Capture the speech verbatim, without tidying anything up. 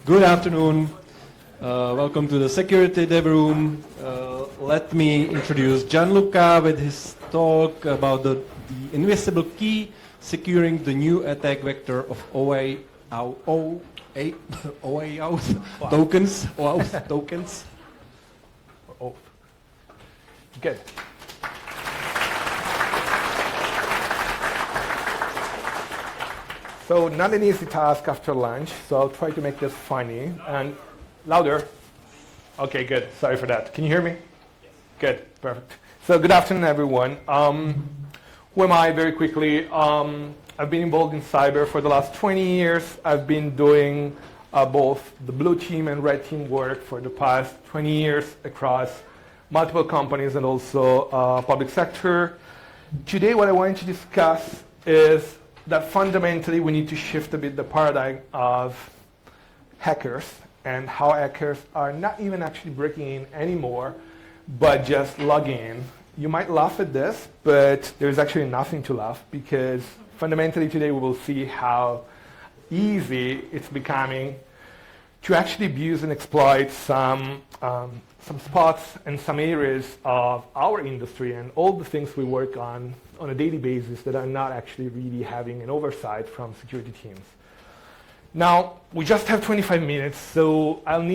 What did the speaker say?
Good afternoon. Uh, welcome to the Security Dev Room. Uh, let me introduce Gianluca with his talk about the, the invisible key securing the new attack vector of O A O A O A O tokens. O A O tokens. Oh, good. So not an easy task after lunch, so I'll try to make this funny and louder. Okay, good. Sorry for that. Can you hear me? Yes. Good, perfect. So good afternoon, everyone. Um, who am I? Very quickly. Um, I've been involved in cyber for the last twenty years. I've been doing uh, both the blue team and red team work for the past twenty years across multiple companies and also uh, public sector. Today, what I want to discuss is that fundamentally we need to shift a bit the paradigm of hackers and how hackers are not even actually breaking in anymore, but just logging in. You might laugh at this, but there's actually nothing to laugh because fundamentally today we will see how easy it's becoming to actually abuse and exploit some, um, some spots and some areas of our industry and all the things we work on on a daily basis that are not actually really having an oversight from security teams. Now, we just have twenty-five minutes, so I'll need